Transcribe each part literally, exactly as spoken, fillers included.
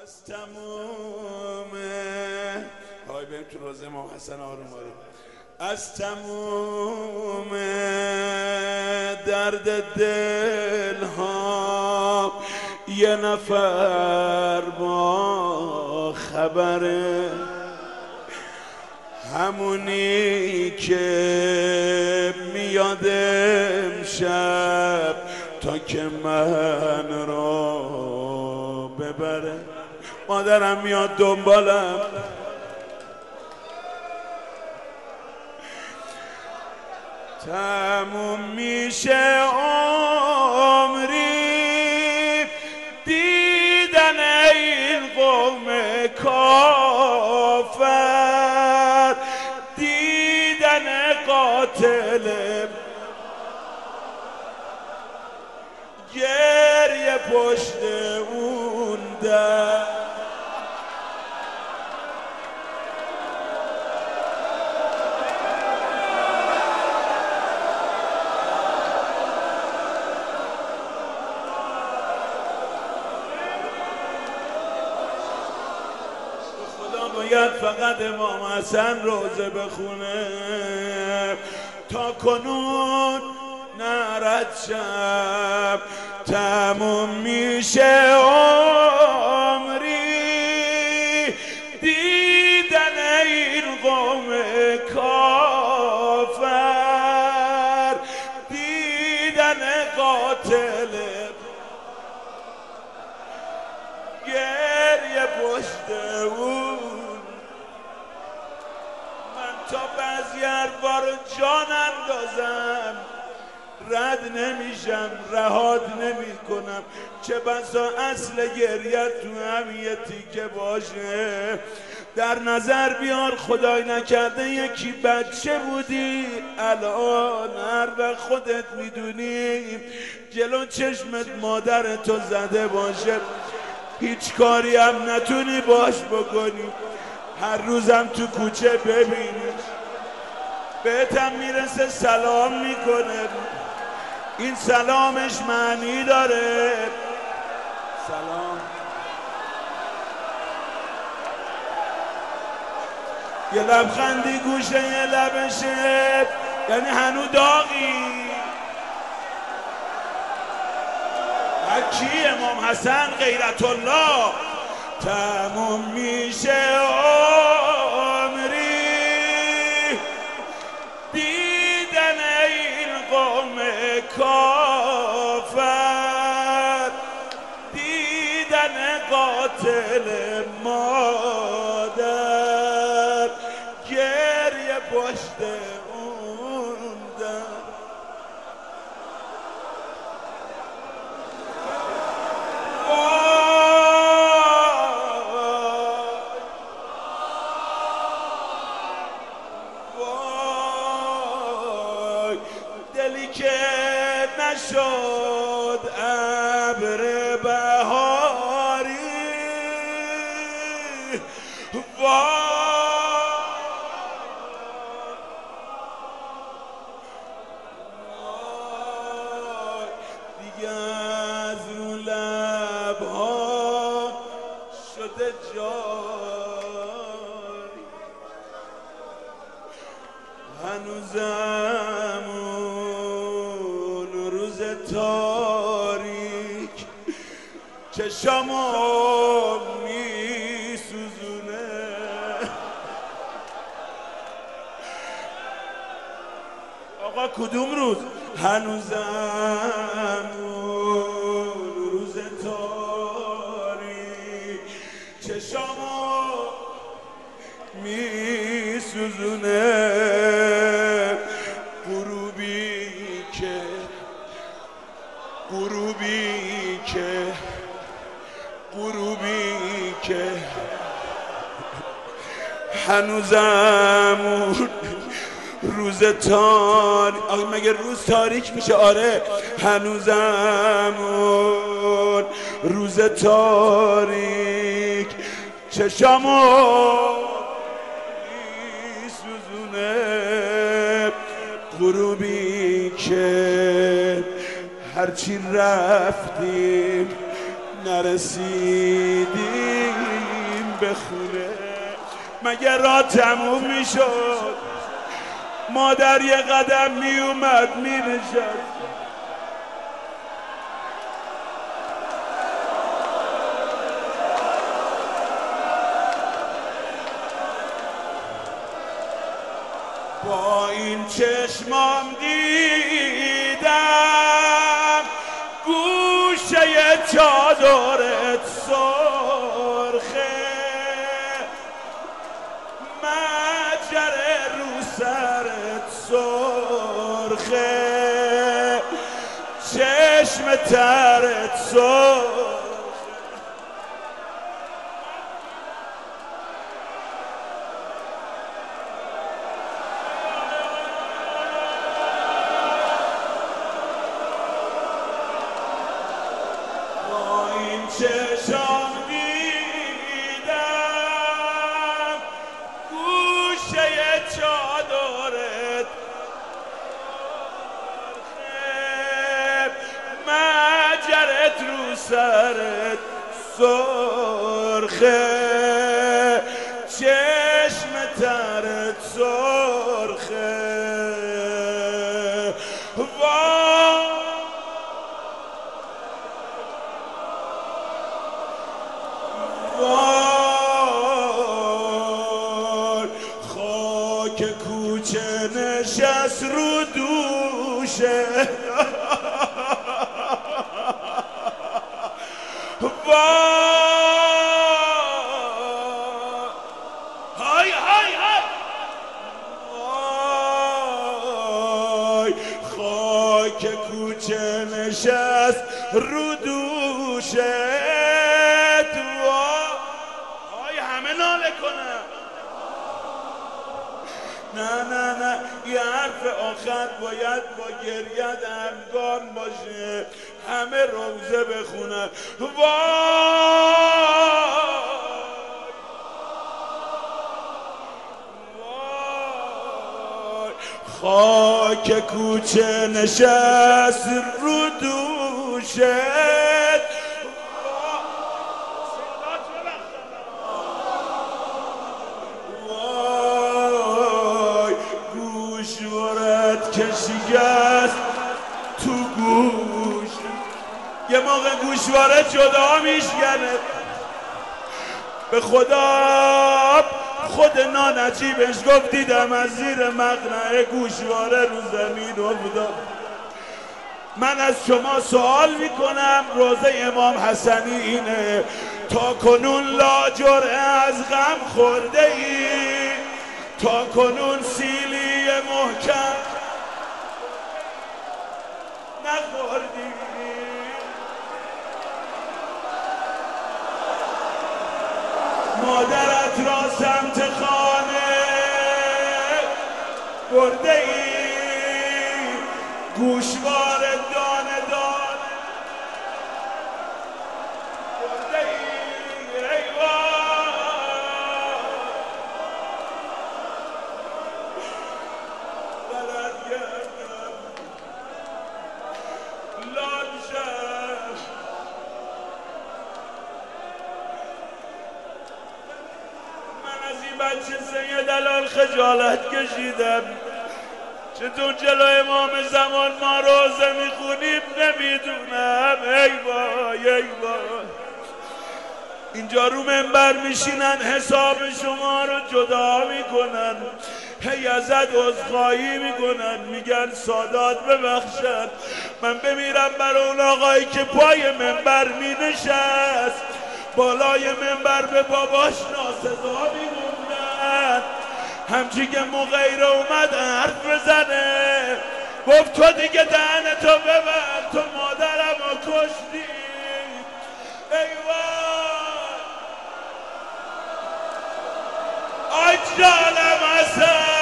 از تموم های بریم تو روزه امام حسن آروم آروم. از تموم درد دل ها یه نفر با خبره، همونی که میاد امشب تا که من رو ببره. مادرم میاد دنبالم، تموم میشه عمری دیدن این قوم کافر، دیدن قاتل گریه پشت اون در. باید فقط امام حسن روزه بخونه تا کنون نرد شب. تموم میشه عمری دیدن این قوم کافر، دیدن قاتل گریه پشت اون. تا بعضی حرفا رو جان اندازم رد نمیشم، رهات نمی کنم. چه بسا اصل گریت تو هم یه تیکه باشه. در نظر بیار خدای نکرده یکی بچه بودی، الان هر وقت خودت میدونی جلو چشمت مادر تو زده باشه، هیچ کاری هم نتونی باش بکنی. هر روزم تو کوچه ببینی بهتم میرسه سلام میکنه، این سلامش معنی داره. سلام یه لبخندی گوشه یه لبشه، یعنی هنو داغی. کی؟ امام حسن غیرت الله. تموم میشه عمری دیدن این قوم کافر، دیدن قاتل مادر گریه پشت اون در. دلی که نشد ابر بهاری، وای دیگه از اون لبها شده جاری. هنوزم اون روز تاریک چشمو میسوزونه. آقا کدوم روز؟ هنوزم اون روز تاریک چشمو میسوزونه. غروبی که غروبی که غروبی که هنوزم روز تاریک. آخه مگه روز تاریک میشه؟ آره هنوزم روز تاریک چشمو میسوزونه. غروبی که هرچی رفتیم نرسیدیم بخونه مگه را تموم میشد؟ مادر یه قدم میومد مینشست. با این چشمام دیدم گوشه چادرت سرخه، مجره رو سرت سرخه، چشم ترت سرخه. چشم دیدم گوشه چادرت مجرت رو سرت سرخه، چشم ترت سرخه. خاک کوچه نشست رو دوشه، های های های خاک کوچه نشست رو دوشه. نه نه نه یه حرف آخر باید با گریت همگام باشه، همه روزه بخونن. وای خاک کوچه نشست رو دوشت. گوشوارت که شکست تو گوش، یه موقع گوشوارت جدا میشکنه. به خدا خود نانجیبش گفت دیدم از زیر مقنعه گوشواره رو زمین افتاد. من از شما سوال میکنم، روزه امام حسنی اینه، تا کنون لاجرعه از غم خورده ای؟ تا کنون سیلی محکم نخوردی؟ مادرت را سمت خانه برده ای؟ گوشوار دانه دانه برده ای؟ بچه سید دلال خجالت کشیدم، چطور جلو امام زمان ما روزه میخونیم نمیدونم. ای وای ای وای اینجا رو منبر میشینن حساب شما رو جدا میکنن، هی ازت عذرخواهی میکنن، میگن سادات ببخشن. من بمیرم برای اون آقایی که پای منبر مینشست، بالای منبر به باباش ناسزا میگفتن، همچی که مغیره اومد حرف بزنه گفت تو دیگه دهنتو ببند، تو مادرم رو کشتی. ای وای آی جانم حسن.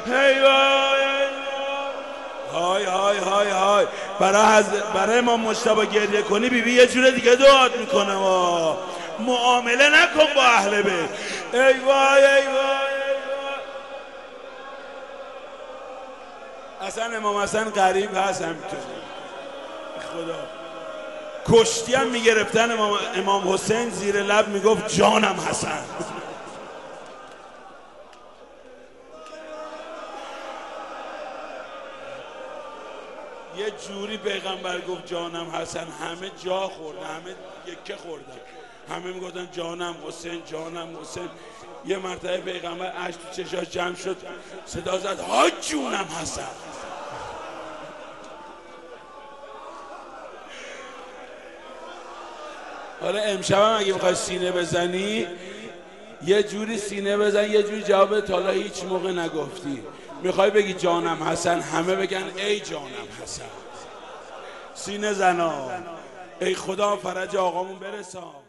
هی وای های های های های برای حز... برای ما مجتبی گریه کنی بیبی یه جور دیگه دعات میکنه ما معامله نکن با اهل بیت. ای وای ای وای ای وای. اصلا امام حسن غریب هست همینطوری خدا. کشتی هم میگرفتن امام, امام حسین زیر لب میگفت جانم حسن. یه جوری پیغمبر گفت جانم حسن همه جا خورده، همه یکه خوردن، همه میگفتن جانم حسین جانم حسین. یه مرتبه پیغمبر اشک تو چشاش جمع شد صدا زد ها جونم حسن. حالا امشب هم اگه میخوای سینه بزنی یه جوری سینه بزن یه جوری جواب تا حالا هیچ موقع نگفتی. میخوای بگی جانم حسن همه بگن ای جانم حسن. سینه زنا ای خدا فرج آقامون برسان.